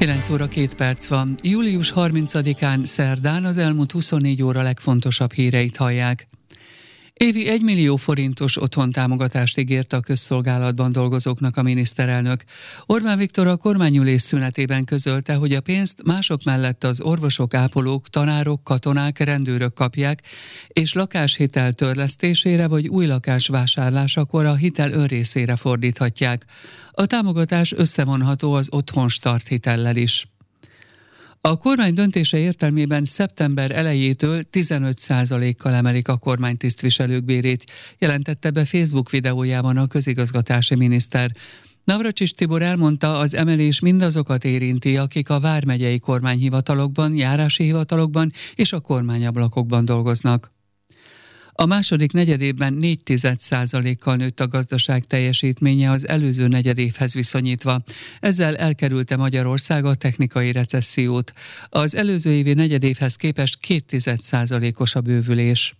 9 óra 2 perc van. Július 30-án szerdán az elmúlt 24 óra legfontosabb híreit hallják. Évi 1 millió forintos otthontámogatást ígért a közszolgálatban dolgozóknak a miniszterelnök. Orbán Viktor a kormányülés szünetében közölte, hogy a pénzt mások mellett az orvosok, ápolók, tanárok, katonák, rendőrök kapják, és lakáshitel törlesztésére vagy új lakás vásárlásakor a hitel önrészére fordíthatják. A támogatás összevonható az otthonstart hitellel is. A kormány döntése értelmében szeptember elejétől 15%-kal emelik a kormánytisztviselők bérét, jelentette be Facebook videójában a közigazgatási miniszter. Navracsics Tibor elmondta, az emelés mindazokat érinti, akik a vármegyei kormányhivatalokban, járási hivatalokban és a kormányablakokban dolgoznak. A második negyedévben 0,4%-kal nőtt a gazdaság teljesítménye az előző negyedévhez viszonyítva. Ezzel elkerülte Magyarország a technikai recessziót. Az előző évi negyedévhez képest 0,2%-os a bővülés.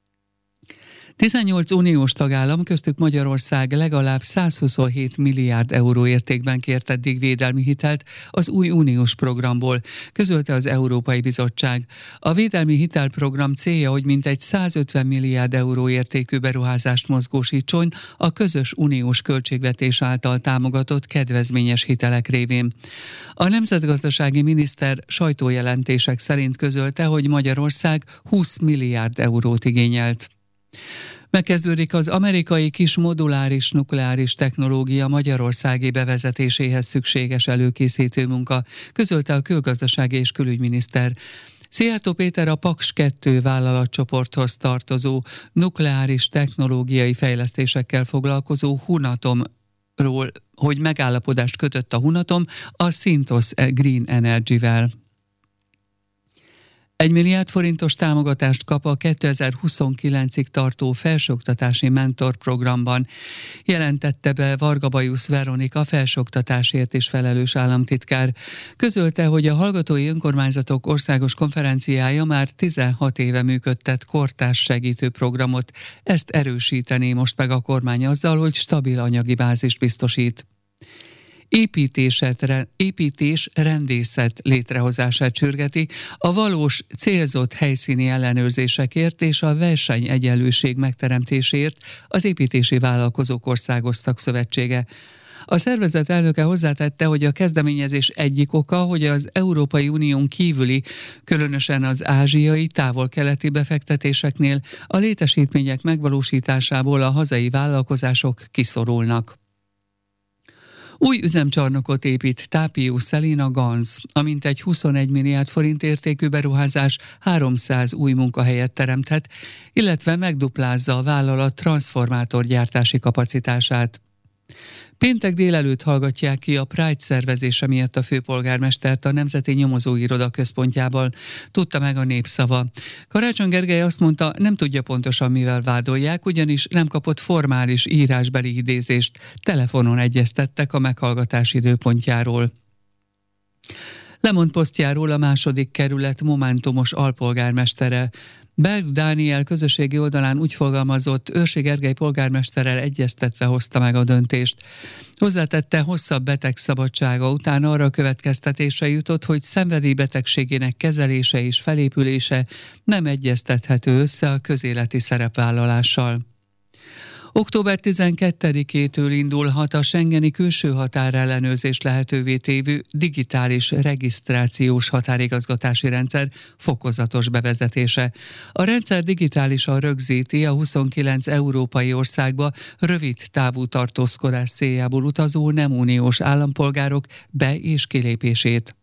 18 uniós tagállam, köztük Magyarország legalább 127 milliárd euró értékben kért eddig védelmi hitelt az új uniós programból, közölte az Európai Bizottság. A védelmi hitelprogram célja, hogy mintegy 150 milliárd euró értékű beruházást mozgósítson a közös uniós költségvetés által támogatott kedvezményes hitelek révén. A nemzetgazdasági miniszter sajtójelentések szerint közölte, hogy Magyarország 20 milliárd eurót igényelt. Megkezdődik az amerikai kis moduláris nukleáris technológia magyarországi bevezetéséhez szükséges előkészítő munka, közölte a külgazdasági és külügyminiszter. Szijjártó Péter a Paks 2 vállalatcsoporthoz tartozó nukleáris technológiai fejlesztésekkel foglalkozó Hunatomról, hogy megállapodást kötött a Hunatom a Synthos Green Energy-vel. 1 milliárd forintos támogatást kap a 2029-ig tartó felsőoktatási mentorprogramban, jelentette be Varga Bajusz Veronika felsőoktatásért is felelős államtitkár. Közölte, hogy a Hallgatói Önkormányzatok Országos Konferenciája már 16 éve működtet kortárs segítő programot. Ezt erősítené most meg a kormány azzal, hogy stabil anyagi bázist biztosít. Építés rendészet létrehozását sürgeti, a valós célzott helyszíni ellenőrzésekért és a versenyegyenlőség megteremtéséért az Építési Vállalkozók Országos Szakszövetsége. A szervezet elnöke hozzátette, hogy a kezdeményezés egyik oka, hogy az Európai Unión kívüli, különösen az ázsiai, távol-keleti befektetéseknél a létesítmények megvalósításából a hazai vállalkozások kiszorulnak. Új üzemcsarnokot épít Tápió Szelin a Ganz. A mintegy 21 milliárd forint értékű beruházás 300 új munkahelyet teremthet, illetve megduplázza a vállalat transzformátorgyártási kapacitását. Péntek délelőtt hallgatják ki a Pride szervezése miatt a főpolgármestert a Nemzeti Nyomozóiroda központjából, tudta meg a Népszava. Karácsony Gergely azt mondta, nem tudja pontosan mivel vádolják, ugyanis nem kapott formális írásbeli idézést. Telefonon egyeztettek a meghallgatás időpontjáról. Lemond posztjáról a második kerület momentumos alpolgármestere. Berg Dániel közösségi oldalán úgy fogalmazott, Őrsi Gergely polgármesterrel egyeztetve hozta meg a döntést. Hozzátette, hosszabb betegszabadsága után arra a következtetésre jutott, hogy szenvedélybetegségének kezelése és felépülése nem egyeztethető össze a közéleti szerepvállalással. Október 12-től indulhat a schengeni külső határellenőrzést lehetővé tévő digitális regisztrációs határigazgatási rendszer fokozatos bevezetése. A rendszer digitálisan rögzíti a 29 európai országba rövid távú tartózkodás céljából utazó nem uniós állampolgárok be- és kilépését.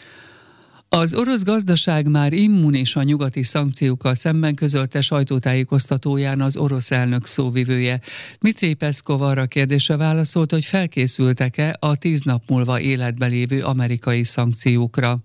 Az orosz gazdaság már immunis a nyugati szankciókkal szemben, közölte sajtótájékoztatóján az orosz elnök szóvivője. Dmitry Peszkov arra kérdésre válaszolt, hogy felkészültek-e a 10 nap múlva életbe lévő amerikai szankciókra.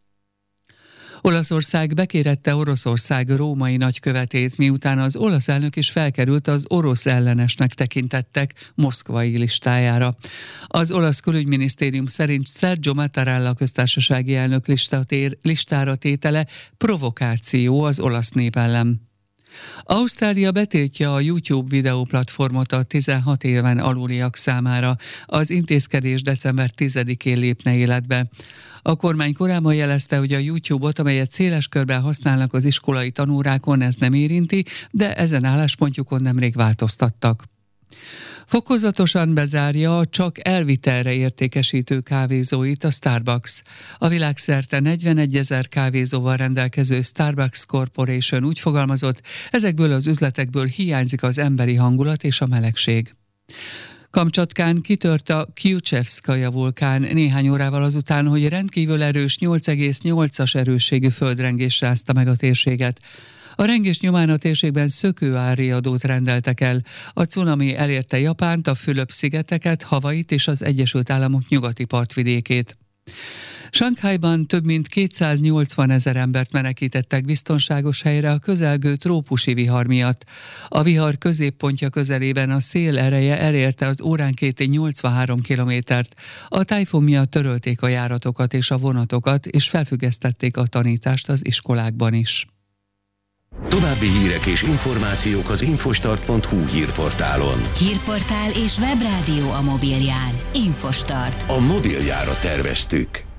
Olaszország bekérette Oroszország római nagykövetét, miután az olasz elnök is felkerült az orosz ellenesnek tekintettek moszkvai listájára. Az olasz külügyminisztérium szerint Sergio Mattarella köztársasági elnök listára tétele provokáció az olasz nép ellen. Ausztrália betiltja a YouTube videóplatformot a 16 éven aluliak számára. Az intézkedés december 10-én lépne életbe. A kormány korábban jelezte, hogy a YouTube-ot, amelyet széles körben használnak az iskolai tanórákon, ez nem érinti, de ezen álláspontjukon nemrég változtattak. Fokozatosan bezárja a csak elvitelre értékesítő kávézóit a Starbucks. A világszerte 41 000 kávézóval rendelkező Starbucks Corporation úgy fogalmazott, ezekből az üzletekből hiányzik az emberi hangulat és a melegség. Kamcsatkán kitört a Kjuchevszkaja vulkán néhány órával azután, hogy rendkívül erős 8,8-as erősségű földrengés rázta meg a térséget. A rengés nyomán a térségben szökőárriadót rendeltek el. A cunami elérte Japánt, a Fülöp-szigeteket, Hawait és az Egyesült Államok nyugati partvidékét. Sanghajban több mint 280 000 embert menekítettek biztonságos helyre a közelgő trópusi vihar miatt. A vihar középpontja közelében a szél ereje elérte az óránkénti 83 kilométert. A tájfun miatt törölték a járatokat és a vonatokat, és felfüggesztették a tanítást az iskolákban is. További hírek és információk az infostart.hu hírportálon. Hírportál és webrádió a mobilján. Infostart. A mobiljára terveztük.